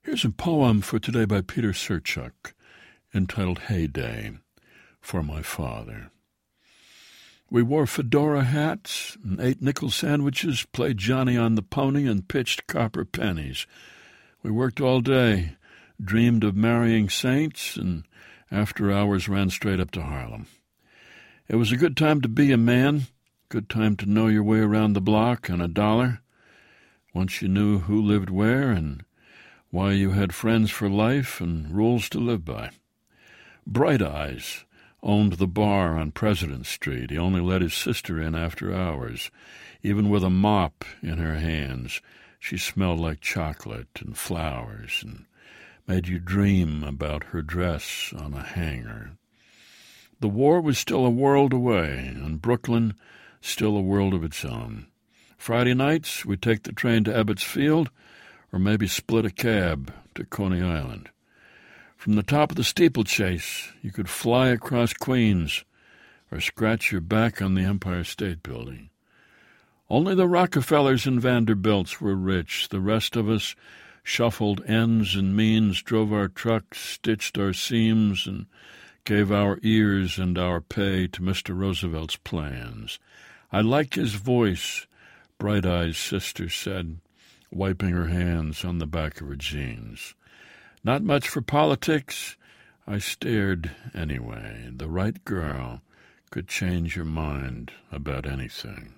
Here's a poem for today by Peter Surchuk, entitled Heyday, for my father. We wore fedora hats and ate nickel sandwiches, played Johnny on the pony, and pitched copper pennies. We worked all day, dreamed of marrying saints, and after hours ran straight up to Harlem. It was a good time to be a man, good time to know your way around the block on $1. Once you knew who lived where and why you had friends for life and rules to live by. Bright Eyes owned the bar on President Street. He only let his sister in after hours. Even with a mop in her hands, she smelled like chocolate and flowers and made you dream about her dress on a hanger. The war was still a world away, and Brooklyn still a world of its own. Friday nights, we'd take the train to Ebbets Field, or maybe split a cab to Coney Island. From the top of the steeplechase, you could fly across Queens or scratch your back on the Empire State Building. Only the Rockefellers and Vanderbilts were rich. The rest of us shuffled ends and means, drove our trucks, stitched our seams, and gave our ears and our pay to Mr. Roosevelt's plans. I like his voice, Bright Eyes' sister said, wiping her hands on the back of her jeans. Not much for politics. I stared anyway. The right girl could change your mind about anything.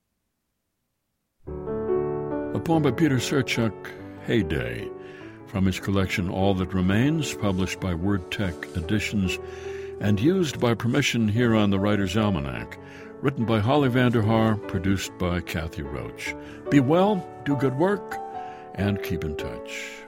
A poem by Peter Surchuk, Heyday, from his collection All That Remains, published by WordTech Editions, and used by permission here on the Writer's Almanac. Written by Holly Vanderhaar, produced by Kathy Roach. Be well, do good work, and keep in touch.